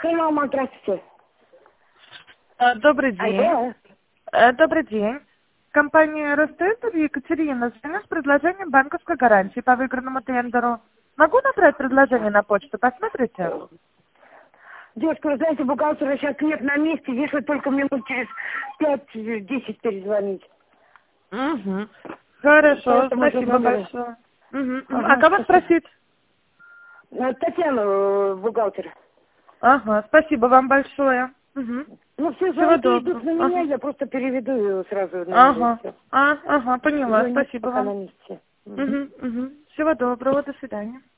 Мама, здравствуйте. Добрый день. Алло. Добрый день. Компания Ростест, Екатерина, звоню с предложением банковской гарантии по выигранному тендеру. Могу набрать предложение на почту? Посмотрите. Девушка, вы знаете, бухгалтера сейчас нет на месте, если только минут через 5-10 перезвонить. Угу. Хорошо, Поэтому это спасибо номер. большое. Угу. Ага, А кого спасибо. спросить? Татьяна, бухгалтер. Ага, спасибо вам большое. Угу. Ну, все Всего звонки идут доброго. на меня, Ага. я просто переведу ее сразу номер и Ага. все. Ага, поняла. Звоните Спасибо пока на вам. месте. Угу. Всего доброго, до свидания.